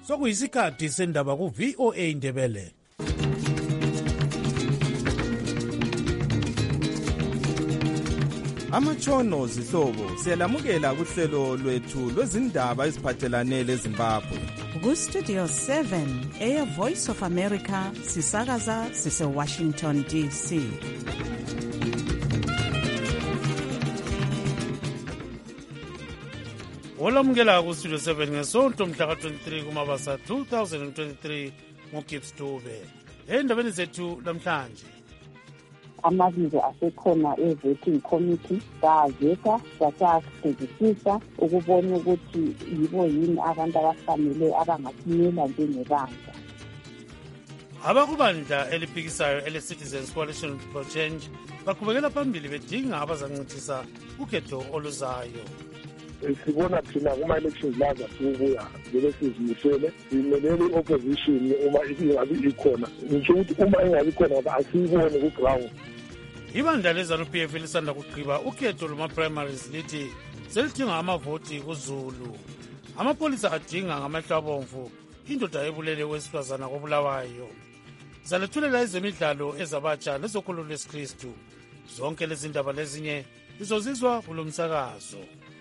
sokuyisikhathi sendaba ku-VOA Indebele. Amatshono zihlobo siyalamukela kuhlelo lwethu lwezindaba eziphathelane leZimbabwe. Ku-Studio 7 Air Voice of America sisakaza sise-Washington DC. Olamukela ku-Studio 7 ngesonto mhla ka-23 kuMabasa 2023 nguGibbs Dube. Endabeni zethu namhlanje, amabizo asekhona e-voting committee saveta sasakhedisisa ukubona ukuthi yibo yini abantu abafanele abangasimela njengebandla. abakubandla eliphikisayo ele-Citizens Coalition for Change baqhubekela phambili bedinga abazancithisa ukhetho oluzayo. Sibona thina kuma-elections laza sibuya vele sizimisele simelele i-opposition uma ingabi ikhona, ngisho ukuthi uma ingabi khona ngoba asiyibone ku-ground. Ibandla le-ZANU-PF lisanda kugqiba ukhetho lwama-primaries lithi selidinga amavoti kuZulu. Amapolisa adinga ngamehlo abomvu indoda ebulele owesifazana kobulawayo. Zalethulela ezemidlalo ezabatsha lezokholo lwesikristu. Zonke lezi ndaba lezinye lizozizwa kulo msakazo.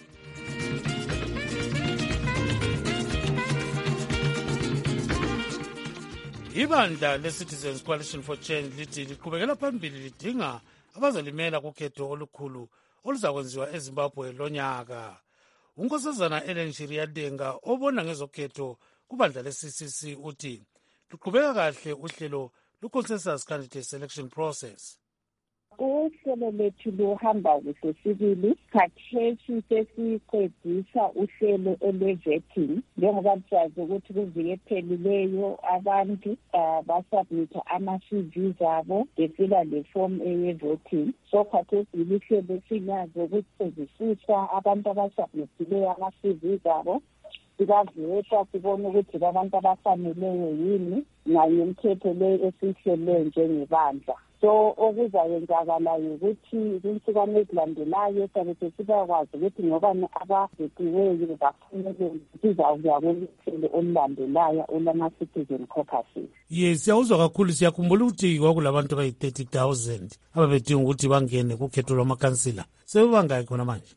Ibandla le-Citizens Coalition for Change lithi liqhubekela phambili lidinga abazalimela kukhetho olukhulu oluzakwenziwa eZimbabwe lonyaka. Unkosazana Ellen Shiriadenga obona ngezokhetho kubandla le-CCC uthi luqhubeka kahle uhlelo lu-consensus candidate selection process. Uhlelo lethu luhamba kuhle sibili, khathesi sesiqedisa uhlelo olwe-vetting njengoba siyazi ukuthi kuviki ephelileyo abantu basubmitha ama-CVs abo befila le form eye-voting. So khathesi lihlelo esinazo ukuqedisisa abantu abasubmithileyo ama-CVs abo, sikaveta sibone ukuthi abantu abafaneleyo yini ngayo imithetho le esihlele njengebandla. So okuzayenzakalayo ukuthi kwinsukwana ezilandelayo sabe sesibakwazi ukuthi ngobani abavetiweyo bafanele sizawuya kwehlelo olulandelayo olama-citizen caucuses. Yes, siyawuzwa kakhulu. Siyakhumbula ukuthi kwakulabantu abayi-30,000 ababedinga ukuthi bangene kukhetho lwamakhansila. Sebebangaki khona manje?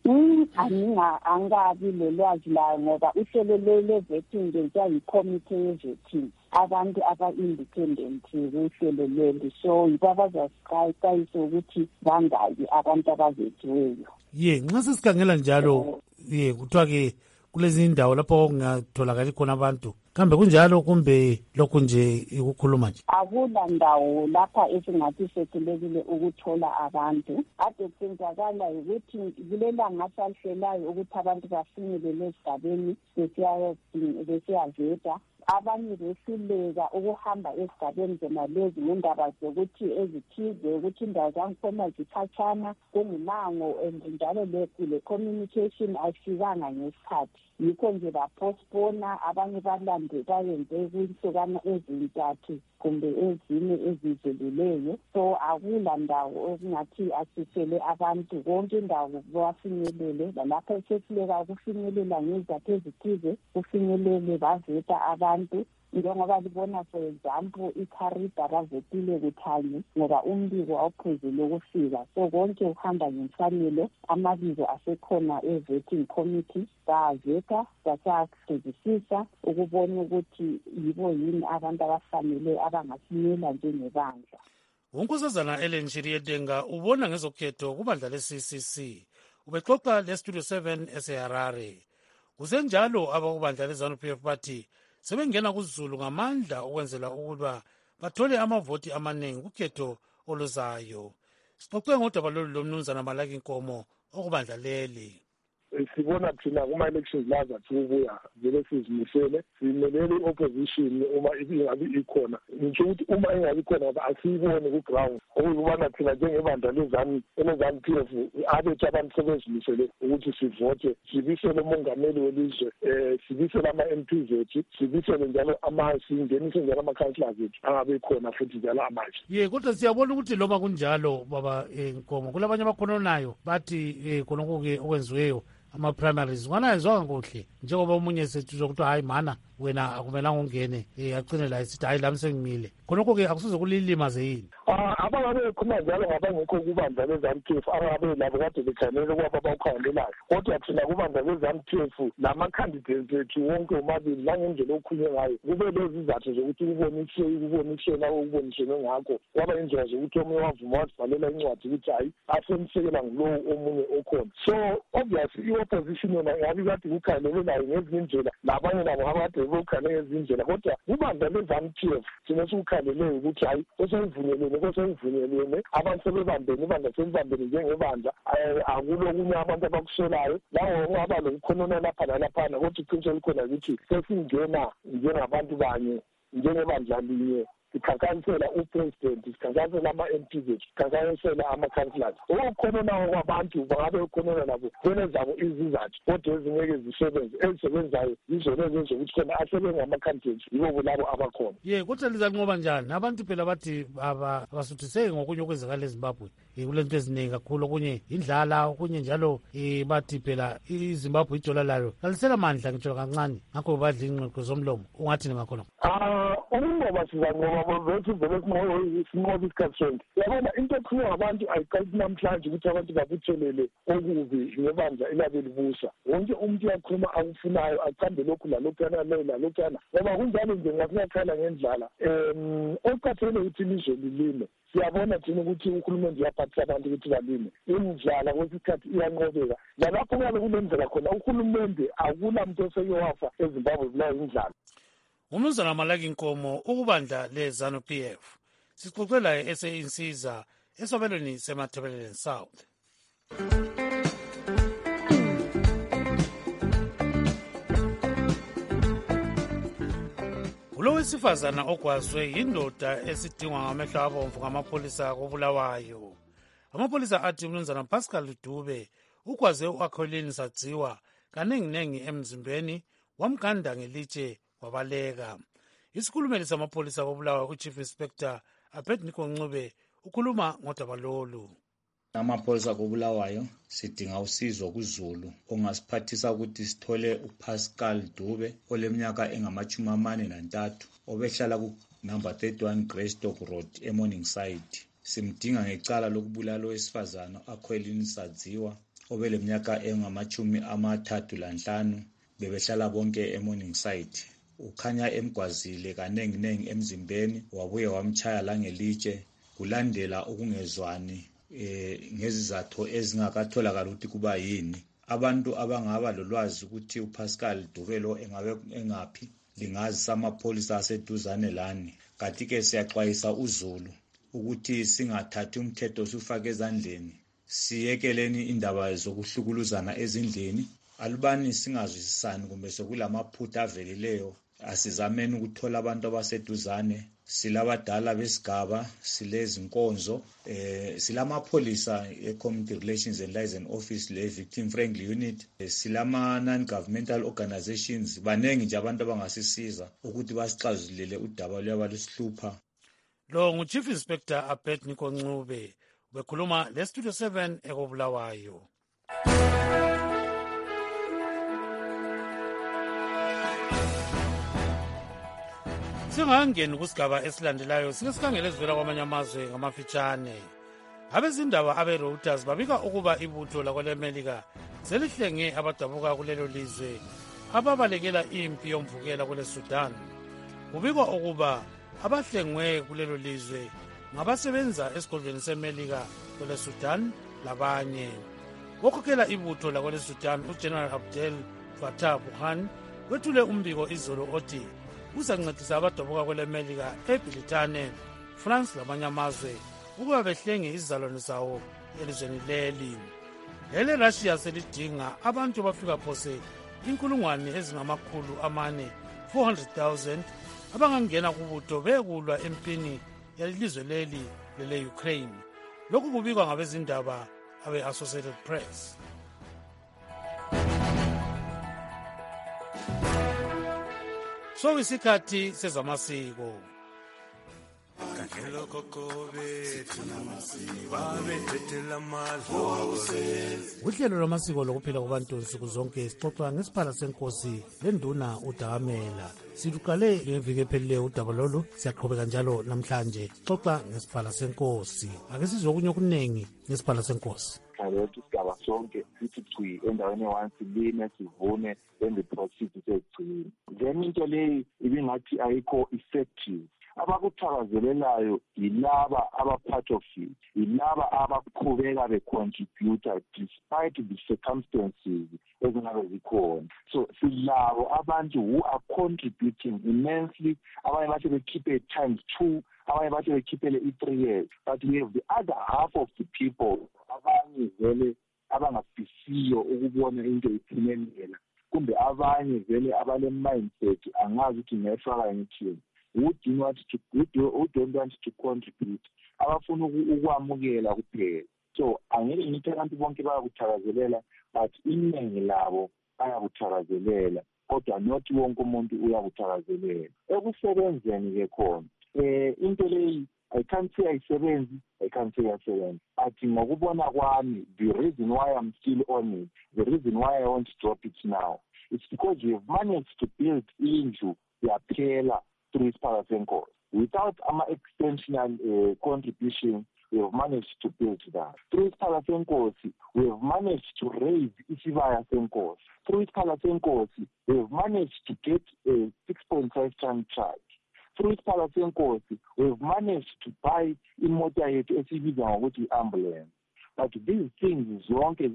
Angabi lolwazi layo ngoba uhlelo le-vetting ngenziwa yi-committee ye-vetting, abantu aba-independent kuhlelo leli. So yibo abazasiqayisa ukuthi bangaki abantu abavetiweyo. Nxa sesikhangela njalo kuthiwa-ke kulezi indawo lapho kungatholakali khona abantu, kambe kunjalo kumbe lokhu nje ukukhuluma nje? Akula ndawo lapha esingathi sekhulekile ukuthola abantu. Ade kwenzakala ukuthi kulelanga salihlelayo ukuthi abantu bafinyelele esigabeni besiyaveta. Abanye behluleka ukuhamba esigabeni zona lezi ngendaba zokuthi ezithize ukuthi indawo zangikhona zikhatshana kungumango njalo le communication ayifikanga ngesikhathi. Yikho nje bapostpona, abanye balande bayenze kwinsukwana ezintathu kumbe ezine ezidlulileyo. So akula ndawo okungathi asisele abantu konke indawo bafinyelele, lalapho sesileka ukufinyelela ngezathu ezithize kufinyelele baveta abantu. Njengoba libona for example iKharida bavetile kuthanye ngoba umbiko awuphezulu ukufika. So konke uhamba ngemfanelo, amabizo asekhona e-voting committee saveta sasakhedisisa ukubona ukuthi yibo yini abantu abafanele abangasimela njengebandla. Unkosazana Ellen Shiriadenga ubona ngezokhetho kubandla le-CCC. Ubexoxa le-Studio 7 eseHarare. Kusenjalo abakubandla le-ZANU-PF bathi sebengena kuZulu ngamandla ukwenzela ukuba bathole amavoti amaningi kukhetho oluzayo. Sixoxe ngodaba lolu lomnumzana Malaki Nkomo okubandla leli. Sibona thina kuma-elections laza sibuya vele sizimisele simelele i-opposition uma ingabi ikhona, ngisho ukuthi uma ingabi khona ngoba asiyibone ku-ground. Okuyibona thina njengebandla le-ZANU-PF abethu abantu sebezimisele ukuthi sivote, sibisele umongameli welizwe, sibisele ama-MPs ethu, sibisele njalo singenise njalo ama-councillors ethu angabe khona futhi njalo amasha. Kodwa siyabona ukuthi noma kunjalo baba Nkomo kulabanye abakhononayo bathi khonokho-ke okwenziweyo ama-primaries wanayenzwanga kuhle njengoba omunye sethuzo ukuthi hayi mana wena akumelanga ungene agcine la esithi hayi lami sengimile khonokho-ke akusuze kulilimaze yini abangabe bekhuluma njalo ngabangekho kubandla le-ZANU-PF abangabe labo kade bekhanele kwaba bawukhangelelayo kodwa thina kubandla le-ZANU-PF nama-candidates ethu wonke omabili langendlela okhunye ngayo kube lezi izathu zokuthi ukuboniswe nawe ukuboniswe ngakho kwaba indlela zokuthi omunye wavuma wasibhalela incwadi ukuthi hayi asemsekela ngulowo omunye okhona so obviously i-opposition yona ngabe kade kukhangelele nayo ngezinye indlela labanye nabo ngabade bekukhangele ngezinye indlela kodwa kubandla le-ZANU-PF thina sikukhangelele ukuthi hayi oseyivunyelene abantu sebebambene ibandla selibambene njengebandla akulokunye abantu abakusolayo lawo ungaba lokukhonona lapha nalaphana kodwa iqiniso elikhona ukuthi sesingena njengabantu banye njengebandla linye sikhankanyisela upresident sikhankanyisela ama-MPs ethu sikhankanyisela ama-councillors ukukhonona kwabantu bangabe ukhonona nabo benezabo izizathu kodwa ezingeke zisebenze ezisebenzayo yizona ezenzokuthi khona asebengama-candidates yibo labo abakhona kodwa lizanqoba njani abantu phela bathi abasuthiseki ngokunye okwenzakala ezimbabwe kule nto eziningi kakhulu okunye indlala okunye njalo bathi phela izimbabwe idola layo lalisela mandla ngitsho kancane ngakho badla ingqoqo zomlomo ungathini ngakhona ukunqoba sizanqoba vethu vele sinqoba isikhathi sonke yabona into ekhulunywa ngabantu ayiqalisi namhlanje ukuthi abantu babuthelele okubi ngebandla elabe libusa wonke umuntu uyakhuluma akufunayo acambe lokhu lalokhuyana lalokhuyana ngoba kunjalo nje ngasinakhala ngendlala okuqathele ukuthi ilizwe lilime siyabona thina ukuthi uhulumende uyaphathisa abantu ukuthi balime indlala kwesikhathi iyanqobeka nalapho kuyabe kunendlela khona uhulumende akula muntu oseyowafa ezimbabwe bulawa indlala umnumzana Malaki Nkomo ukubandla le-ZANU-PF sixoxe laye ese-Insiza esabelweni semathebeleni South. Kulo wesifazana ogwazwe yindoda esidingwa ngamehlo abomvu ngamapholisa koBulawayo. Amapholisa athi umnumzana Pascal Dube ugwaze u-Akholini Sadziwa kaningi emzimbeni wamganda ngelitshe wabaleka. Isikhulumeli samapholisa koBulawayo uChief Inspector Abednego Ncube ukhuluma ngodaba lolu. Amapholisa koBulawayo sidinga usizo kuZulu ongasiphathisa ukuthi sithole uPascal Dube oleminyaka engama-43 obehlala ku number 31 Greystock Road eMorningside. Simdinga ngecala lokubulala owesifazana Akholini Sadziwa obeleminyaka engama-35 bebehlala bonke eMorningside. Ukhanya emgwazile kanengi emzimbeni wabuye wamchaya langelitshe kulandela ukungezwani ngezizathu ezingakatholakala ukuthi kuba yini. Abantu abangaba lolwazi ukuthi uPascal Dube lo engabe engaphi lingazi samapholisa aseduzane lani. Kanti ke siyaxwayisa uZulu ukuthi singathathi umthetho sifake ezandleni, siyekeleni indaba zokuhlukuluzana ezindleni. Alubani singazwisisani kumbe sokulamaphutha avelileyo, asizameni ukuthola abantu abaseduzane, silabadala besigaba, silezinkonzo, silamapholisa e-Community Relations and Liaison Office le-Victim Friendly Unit, silama non-governmental organizations, banengi nje abantu abangasisiza ukuthi basixazulule udaba lwaba lusihlupha. Lo ngu-Chief Inspector Abednego Ncube bekhuluma le-Studio 7 ekoBulawayo. Singangeni kusigaba esilandelayo sike sikhangele ezivela kwamanye amazwe ngamafitshane. Abezindaba abe-Reuters babika ukuba ibutho lakwelemelika selihlenge abadabuka kulelo lizwe ababalekela impi yomvukela kule Sudan. Kubikwa ukuba abahlengwe kulelo lizwe ngabasebenza esigodlweni semelika kule Sudan labanye. Okhokhela ibutho lakwele Sudan uGeneral Abdel Fattah Burhan wethule umbiko izolo othi uzancedisa abadabuka kwelemelika eBritane, France lamanye amazwe ukuba behlenge izizalwane zawo elizweni leli. Lele Russia selidinga abantu abafika phose 400,000 abangangena kubutho bekulwa empini yelizwe leli lele-Ukraine. Lokhu kubikwa ngabezindaba abe-Associated Press. So isikhathi sezamasiko. uhlelo lwamasiko lokuphila kwabantu nsuku zonke sixoxa ngesiphala senkosi lenduna uDakamela. Siluqale ngeviki ephelileyo udaba lolu, siyaqhubeka njalo namhlanje sixoxa ngesiphala senkosi. Ake sizwe okunye okuningi ngesiphala senkosi. Ukuthi isigaba sonke sithi gci endaweni one silime sivune then the proceed segcini. Then into leyi ibingathi ayikho effective. Abakuthakazelelayo yilaba aba-part of it, yilaba abaqhubeka becontributor despite the circumstances ezingabe zikhona. So silabo abantu who are contributing immensely, abanye bathi bekhiphe times 2, abanye bathi bekhiphele 3 years. But we have the other half of the people, abanye vele abangafisiyo ukubona into iphumelela, kumbe abanye vele abale mindset angazi ukuthi ngiyafaka ngithini. Who don't want to contribute, abafuna ukwamukela kuphela. So angeke ngithi abantu bonke bayakuthakazelela, but iningi labo bayakuthakazelela, kodwa not wonke umuntu uyakuthakazelela. Ekusebenzeni ke khona into leyi I can't say ayisebenzi, I can't say ayisebenzi. But ngokubona kwami, the reason why I'm still on it, the reason why I want to drop it now, it's because we have managed to build indlu yaphela through isikhala senkosi. Without our extensional contribution, we have managed to build that. Through isikhala senkosi, we have managed to raise isibaya senkosi. Through isikhala senkosi, we have managed to get a 6.5-ton truck. Through isikhala senkosi, we have managed to buy imota yethu esibiza ngokuthi i-ambulance. But these things,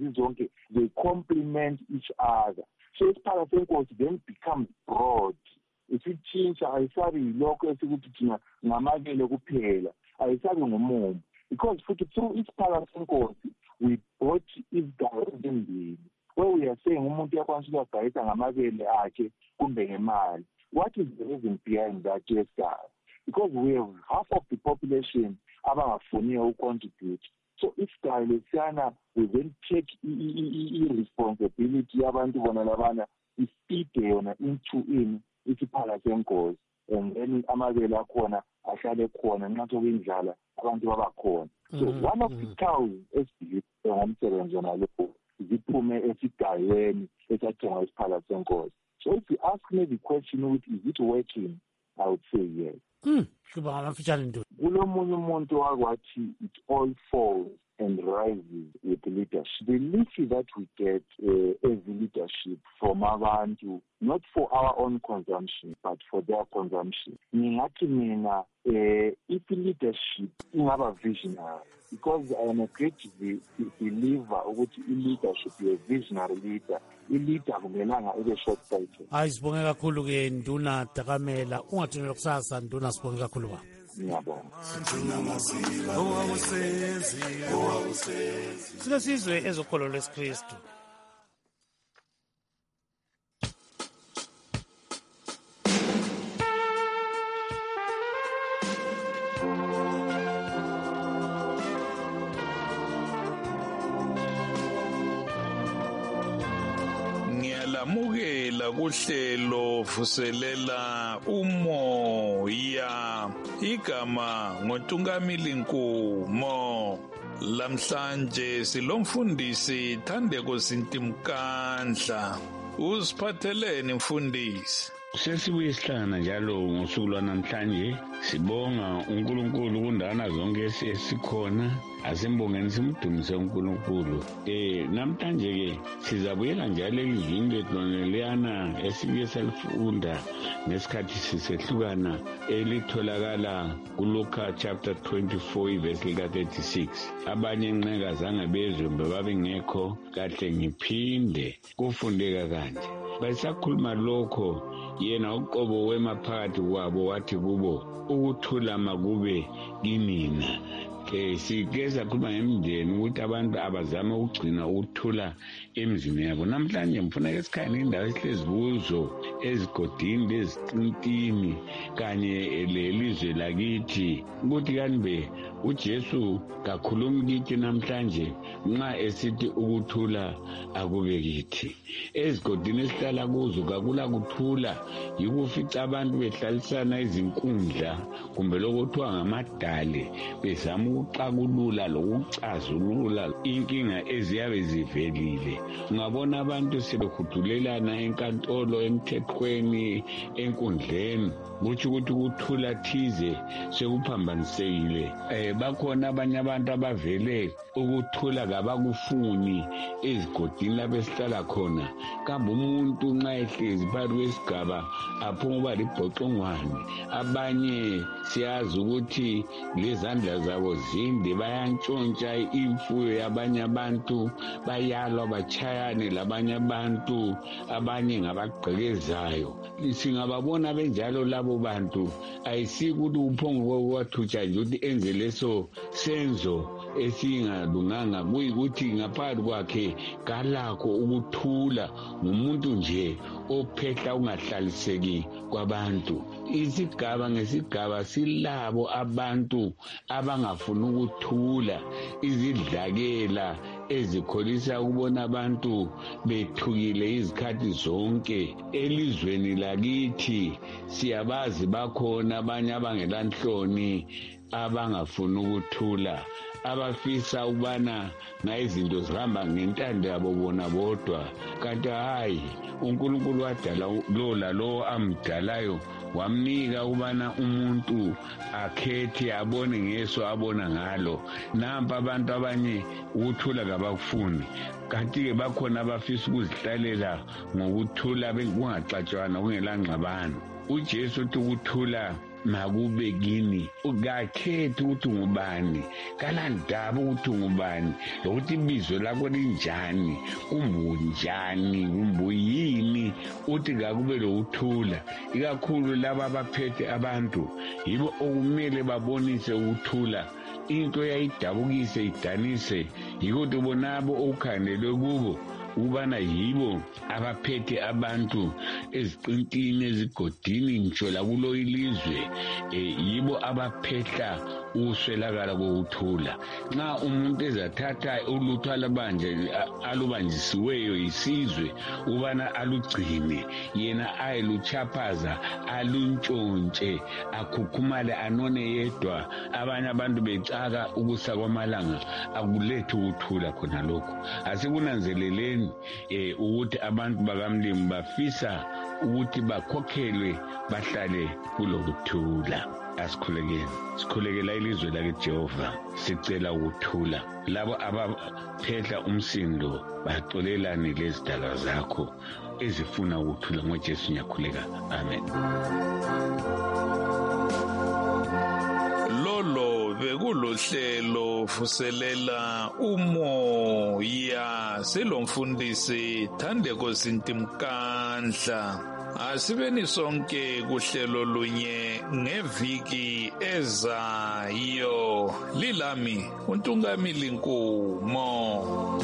they complement each other. So isikhala senkosi then becomes broad. Isitshintsha ayisabi yilokho esikuthi thina ngamakele kuphela, ayisabi ngomumo. Because through isikhala senkosi, we bought izigaba ezimbili. Where we are saying umuntu uyakwanisa ukugayisa ngamakele akhe kumbe ngemali. What is the reason behind that, guys? Because we have half of the population abangafuniyo ucontribute. So if Lesiyana we then take responsibility yabantu bona labana ifide yona into isiphala senkosi, and then amabele akhona ahlale khona nxa sokuyindlala abantu babakhona. So one of the cows esibhekile ngomsebenzi wona lokho ziphume esigayeni esathenga isiphala senkosi. So if you ask me the question, is it working, I would say yes. Kulomunye umuntu wakwathi it all falls and rises with leadership. The leadership that we get as leadership from abantu, not for our own consumption, but for their consumption. Ngingathi mina, if leadership ingaba visionary, because I am a great believer ukuthi leadership is a visionary leader. I-leader akumelanga ebe short sighted. Hayi, sibonge kakhulu ke Nduna Dakamela. Ungathunela kusasa Nduna, sibonge kakhulu ba. Ngiyabonga. Silesizwe ezokholo lesiKristu. Ngiyalamukela kuhlelo vuselela umoya, igama ngoNtungamili Nkumo. Lamhlanje silomfundisi Thandeko Sintimkandla. Usiphatheleni mfundisi? Sesibuye sihlangana njalo ngosuku lwanamhlanje, sibonga uNkulunkulu kundana zonke esikhona, asimbongeni simdumise uNkulunkulu. Namhlanje ke sizabuyela njalo elizwini lethu leliyana esike salifunda ngesikhathi sisehlukana elitholakala kuLuka chapter 24 verse lika 36. Abanye nqeka zange bezwe babe ngekho kahle ngiphinde kufundeka kanje. Basakhuluma lokho yena uqobo wemaphakathi kwabo wathi kubo, ukuthula makube kimina. sike sakhuluma ngemindeni ukuthi abantu abazame ukugcina ukuthula emizini yabo. Namhlanje mfuna ke sikhanye indawo esihlezi kuzo ezigodini lezicintini kanye lelizwe lakithi ukuthi kanbe uJesu kakhulumi kithi namhlanje nxa esithi ukuthula akube kithi. Ezigodini esihlala kuzo kakula kuthula, yikufica abantu behlalisana izinkundla kumbe lokuthiwa ngamadale bezama ukuxakulula lokucazulula inkinga eziyabe zivelile. Ungabona abantu sebehudulelana enkantolo, emthethweni, enkundleni, kutsho ukuthi ukuthula thize sekuphambanisekile. Bakhona abanye abantu abavele ukuthula kabakufuni ezigodini lapho esihlala khona. Kambe umuntu nxa ehlezi phakathi kwesigaba aphuma uba libhoxongwane. Abanye siyazi ukuthi lezandla zabo zinde, bayantshontsha imfuyo yabanye abantu, bayalwa batshayane labanye abantu, abanye ngabagqekezayo. Singababona benjalo labo bantu, ayisikuthi uphongo kwathutsha nje ukuthi enze leso senzo esingalunganga, kuyikuthi ngaphakathi kwakhe kalakho ukuthula, ngumuntu nje ophehla ungahlaliseki kwabantu. Isigaba ngesigaba silabo abantu abangafuni ukuthula, izidlakela ezikholisa ukubona abantu bethukile izikhathi zonke. Elizweni lakithi siyabazi bakhona abanye abangelanhloni abangafuni ukuthula, abafisa ukubana izinto zihamba ngentando yabo bona bodwa. Kanti hayi, uNkulunkulu wadala lo amdalayo wamnika ukubana umuntu akhethe abone ngeso abona ngalo. Nampa abantu abanye ukuthula kabakufuni, kanti-ke bakhona abafisa ukuzihlalela ngokuthula kungaxatshwana kungelangxabano. uJesu uthi ukuthula makube kini, ungakhethi ukuthi ngubani, kalandaba ukuthi ngubani, lokuthi ibizo lakho linjani, umbunjani, umbuyini, uthi kakube lokuthula. Ikakhulu laba abaphethe abantu yibo okumele babonise ukuthula. Into yayidabukise idanise yikuthi bonabo okukhandelwe kubo ubana yibo abaphethe abantu eziqintini ezigodini ngitsho lakulo ilizwe, yibo abaphehla uswelakala kokuthula. Nxa umuntu ezathatha ulutho alubanjisiweyo yisizwe ubana alugcine, yena ayeluchaphaza, aluntshontshe, akhukhumale, anone yedwa, abanye abantu becaka ukusa kwamalanga, akulethe ukuthula khona lokho. Asikunanzeleleni ukuthi abantu bakamlimi bafisa ukuthi bakhokhelwe bahlale kulokuthula. Sikhulekela ilizwe lakeJehova, sicela ukuthula. Labo abaphehla umsindo baxolelane lezidalwa zakho ezifuna ukuthula. NgoJesu ngiyakhuleka, amen. Lolo bekulohlelo vuselela umoya selomfundisi Thandeko Sintimkandla. Asibeni sonke kuhlelo lunye ngeviki ezayo. Lilami uNtungamili Nkumo.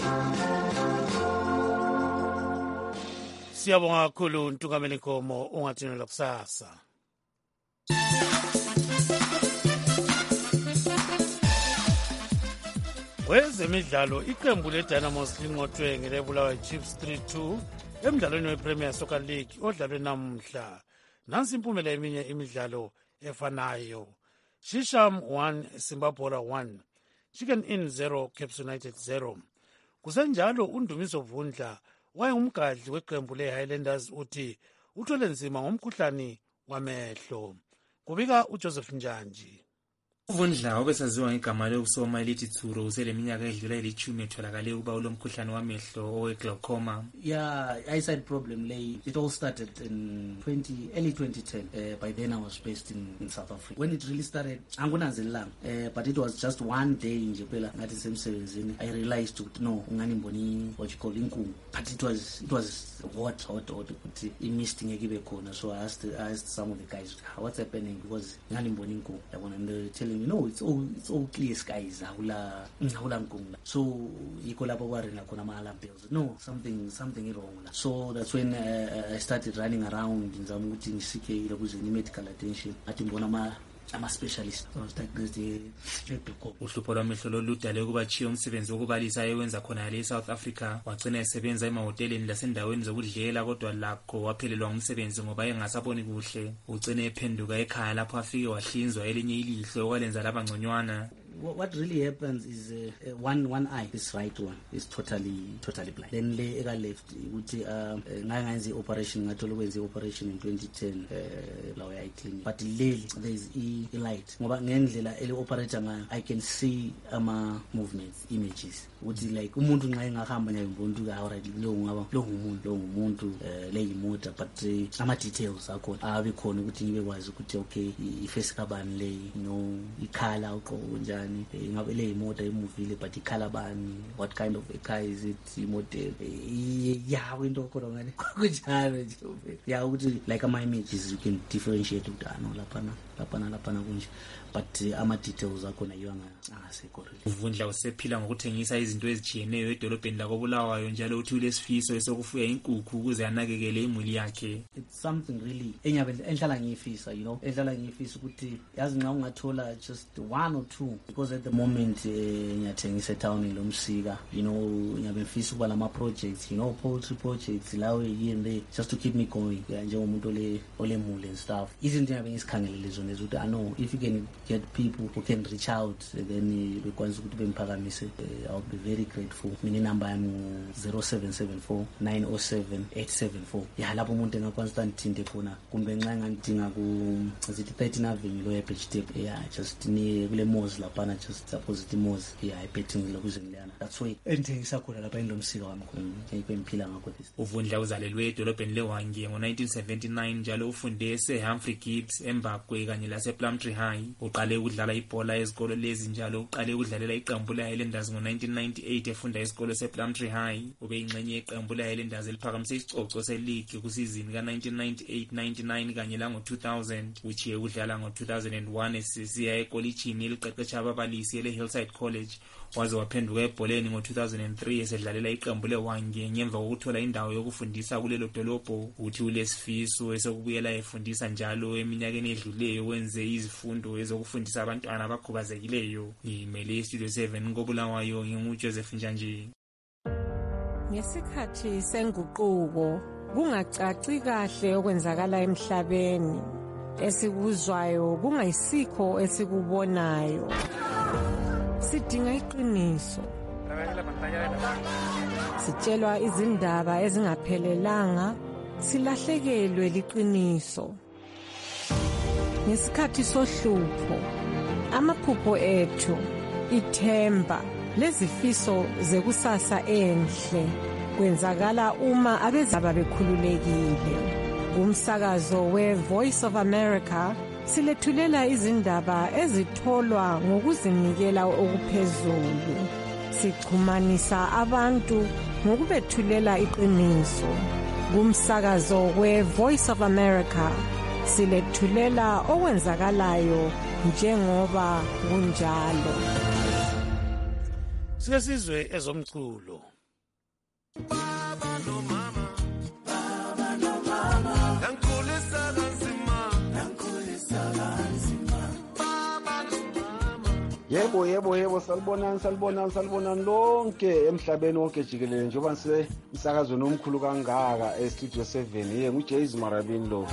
Siyabonga kakhulu uNtungamili Nkumo, ungathinela kusasa. Kwezemidlalo, iqembu leDynamos linqotshwe ngeLebulawayo Chiefs 3-2 emdlalweni wePremier Soccer League odlalwe namuhla. Nansi impumela eminye imidlalo efanayo: Shisham 1, Simbabora 1, Chicken Inn 0, Caps United 0. Kusenjalo uNdumiso Vundla wayengumgadli weqembu leHighlanders uthi uthole nzima ngomkhuhlane wamehlo. Kubika uJoseph Njanji. Uvundla obesaziwa ngegama lokusoma elithi Tsuro useleminyaka edlula elithumi etholakale ukuba ulomkhuhlane wamehlo owe-glaucoma. Yeah, eyesight problem lay. It all started in early 2010. By then I was based in South Africa. When it really started, but it was just one day in Jepela. That is emsebenzini. I realized no, what you call inku. But it was hot. Misting a gibe corner. So I asked some of the guys, what's happening? Because and they tell telling you, no, it's all clear skies. So you collaborate alarm bells. No, something wrong. So that's when I started running around in Zamuti, Sike, medical attention. Ama-specialist uhlupho lwamehlo loludale ukubachiya umsebenzi wokubalisa ayewenza khona le South Africa wagcina esebenza emahoteleni lasendaweni zokudlela kodwa lakho waphelelwa ngumsebenzi ngoba engasaboni kuhle ugcine ephenduka ekhaya lapho afike wahlinzwa elinye ilihlo okwalenza laba ngconywana. What really happens is one eye, this right one, is totally blind. Then eka left ukuthi ngayenze operation ngathola ukwenza operation in 2010 lawo clinic. But leli there is a light. Ngoba ngendlela ele operator ngayo I can see ama movements, images. Ukuthi like umuntu nxa engahamba nje ngibona already lo ngumuntu le imota but ama details akho abe khona ukuthi ngibe kwazi ukuthi okay iface kabani le ikhala uqobo njani ngabe le imoto imuvile but ikhala bani, what kind of a car is it, imodel into khona ngane kunjalo nje ukuthi like ama images you can differentiate ukuthi lapana kunje but ama details akhona yiwa angasekho really. Uvundla usephila ngokuthengisa izinto ezijiyeneyo edolobheni lakoBulawayo njalo uthi ulesifiso esokufuya inkukhu ukuze anakekele imuli yakhe. It's something really enhlala ngiyifisa, enhlala ngiyifisa ukuthi yazi nxa ungathola just one or two, because at the moment ngiyathengisa etown loMsika, ngiyabe ngifisa ukuba lama projects, poultry projects lawo here and there just to keep me going njengomuntu olemuli and stuff. Izinto ngiyabe ngisikhangelele zona ukuthi I know if you can get people who can reach out then bekwazi ukuthi bemphakamise, I'll be very grateful. Mina number yami 0774 907 874 lapho umuntu engakwazi ukuthinte khona kumbe nxa ngidinga ku 13 Avenue lo vegetable just near kule malls lapha just opposite malls betting lokuze ngilana. That's why engithengisa khona lapha endomsika wami khona ngiphila ngakho this. Uvundla uzalelwe edolobheni leWangie ngo1979 njalo ufunde eHumphrey Gibbs eMbakwe kanye lasePlumtree High. Uqale ukudlala ibhola ezikolo lezi njalo uqale ukudlalela iqembu leHighlanders ngo1998 efunda esikolo sePlumtree High. Ube ingxenye yeqembu leHighlanders eliphakamise isicoco seleague kusizini ka1998-99 kanye la ngo2000 uchiye ukudlala ngo2001 esisiya ekolitshini eliqeqesha ababalisi leHillside College waze waphenduka ebholeni ngo2003 esedlalela iqembu leWangie ngemva kokuthola indawo yokufundisa kulelo dolobho. Uthi ulesifiso esokubuyela efundisa njalo eminyakeni edluleyo wenze izifundo ezokufundisa abantwana abakhubazekileyo. Ngimele iStudio 7 koBulawayo nginguJoseph Njanji. Ngesikhathi senguquko kungacaci kahle okwenzakala emhlabeni, esikuzwayo kungayisikho esikubonayo. Sidinga iqiniso, sitshelwa izindaba ezingaphelelanga, silahlekelwe liqiniso. Ngesikhathi sohlupho, amaphupho ethu, ithemba lezifiso zekusasa enhle kwenzakala uma abezaba bekhululekile. Kumsakazo weVoice of America silethulela izindaba ezitholwa ngokuzinikela okuphezulu. Sixhumanisa abantu ngokubethulela iqiniso. Kumsakazo weVoice of America silethulela okwenzakalayo njengoba kunjalo. Sike sizwe ezomculo. Baba no mama Nankulisa kanzima Baba no mama. Yebo salibonani lonke emhlabeni wonke jikelele njengoba sisemsakazweni omkhulu kangaka eStudio 7 nguJays Marabini lo.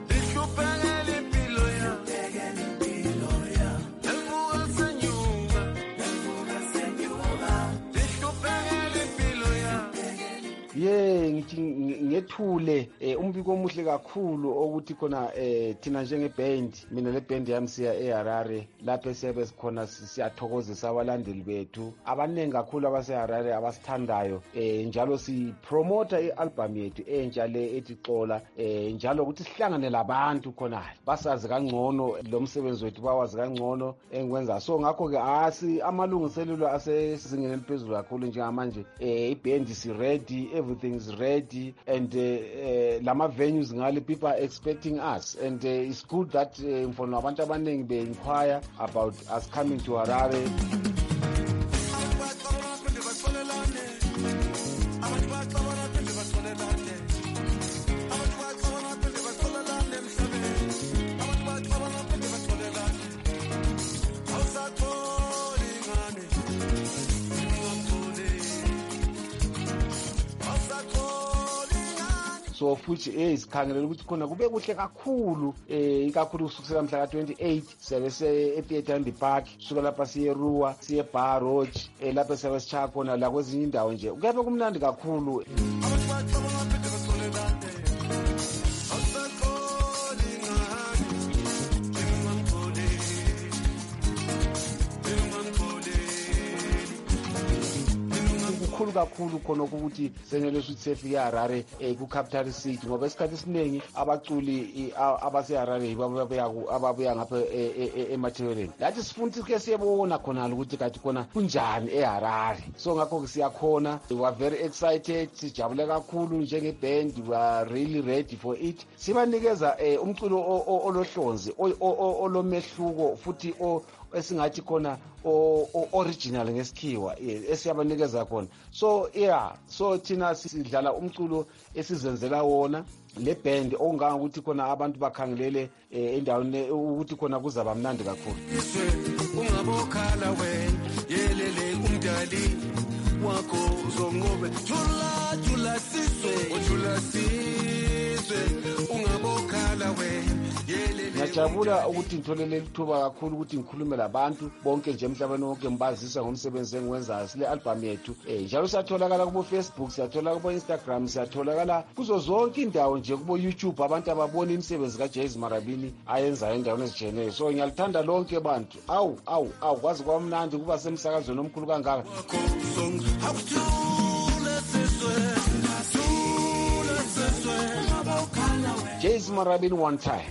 Ngithi ngethule umbiko omuhle kakhulu ukuthi khona thina njengeband, mina le band yami siya eHarare lapho siyabe sikhona siyathokozisa abalandeli bethu abaningi kakhulu abaseHarare abasithandayo, njalo sipromote ialbum yethu entsha le ethi Xola, njalo ukuthi sihlangane labantu khona basazi kangcono lo msebenzi wethu, bawazi kangcono engikwenza. So ngakho ke amalungiselelo asesizingeni eliphezulu kakhulu njengamanje, iband is ready, everything is ready, and lama venues ngale, people are expecting us, and it's good that for abantu abaningi be inquire about us coming to Harare. So futhi isikhangelela ukuthi khona kube kuhle kakhulu ikakhulu kusukela mhla ka-28 siyabe se-Theatre Park, suka lapha siye Ruwa, siye Bar Roach, lapha siyabe sichaya khona la kwezinye indawo nje kuyabe kumnandi kakhulu. Kukhulu kakhulu khona ukuthi senele ukuthi sefike eHarare ku-capital city, ngoba esikhathi esiningi abaculi abaseHarare ababuya ngapha emathebeleni lathi sifuna ukuthi siyebona khona ukuthi kathi khona kunjani eHarare. So ngakho-ke siyakhona, we are very excited, sijabule kakhulu njengeband, we are really ready for it. Sibanikeza umculo olohlonzi olomehluko futhi esingathi khona original ngesikhiwa esiyabanikeza khona. So so thina sidlala umculo esizenzela wona le band okungangokuthi khona abantu bakhangelele endaweni ukuthi khona kuzaba mnandi kakhulu. Ungabokhala wena yelele umdali wakho uzongobe thula sizwe ungabokhala wena. Ngiyajabula ukuthi ngitholele lithuba kakhulu ukuthi ngikhulume labantu bonke nje emhlabeni wonke, ngibazisa ngomsebenzi engiwenzayo. Sile album yethu njalo siyatholakala kubo Facebook, siyatholakala kubo Instagram, siyatholakala kuzo zonke indawo nje kubo YouTube, abantu ababona imisebenzi kaJays Marabini ayenzayo endaweni ezijeneyo. So ngiyalithanda lonke bantu. Awu kwazi kwamnandi kuba semsakazweni omkhulu kangaka. Jays Marabini one time.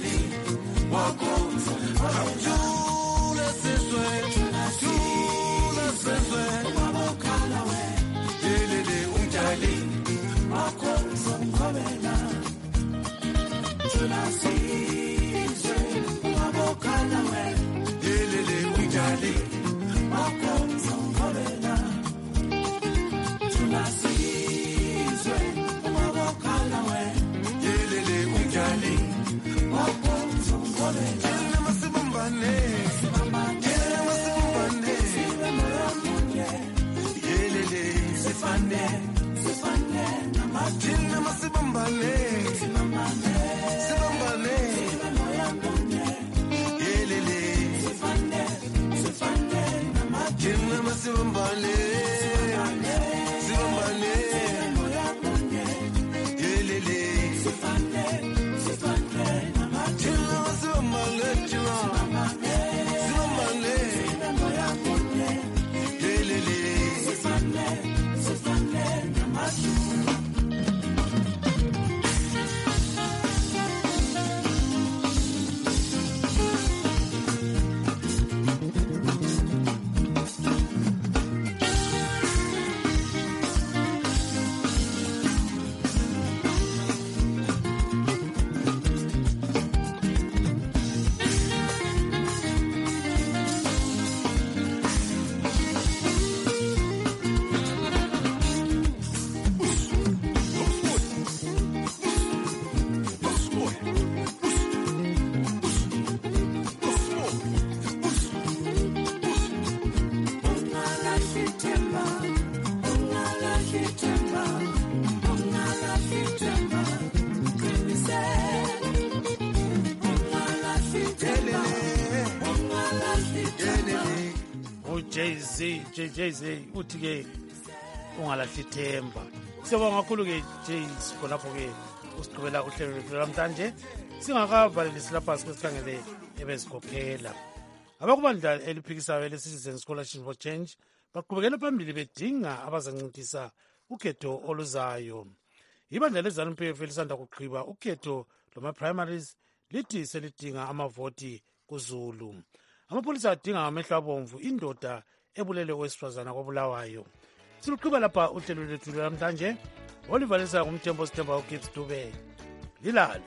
Jay-Z uthi-ke ungalahli ithemba. Siyabonga kakhulu-ke Jays khonapho-ke usiqhubela uhlelo lwethu lamhlanje singakavalelisi lapha sikhangele ebezikhokhela. Abakubandla eliphikisayo le-Citizen Scholarship for Change baqhubekela phambili bedinga abazancintisa ukhetho oluzayo. Ibandla le-ZANU-PF elisanda kuqhiba ukhetho lwama-primaries lithi selidinga amavoti kuZulu. Amapolisa adinga ngamehlo abomvu indoda ebulele owesifazana kwabulawayo. Siluqhuba lapha uhlelo lwethu lwamhlanje. olivalisa ngumthembo sithemba ukids dube lilale.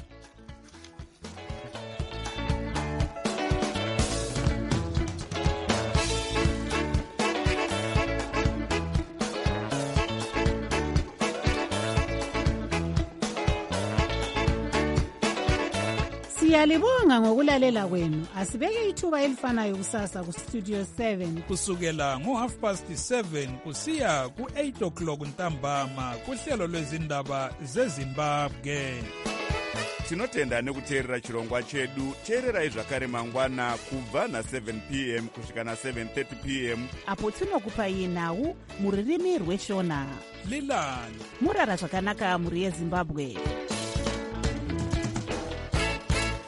Siyalibonga ngokulalela kwenu. Asibeke ithuba elifanayo kusasa ku Studio 7 kusukela ngo7:30 kusiya ku8 o'clock ntambama kuhlelo lwezindaba zeZimbabwe. Tinotenda nekuteerera chirongwa chedu. Teererai zvakare mangwana kubva na7 p.m. kusvika na7:30 p.m. apo tinokupai nhau muririmi rweshona. Lilani murara zvakanaka muri yeZimbabwe.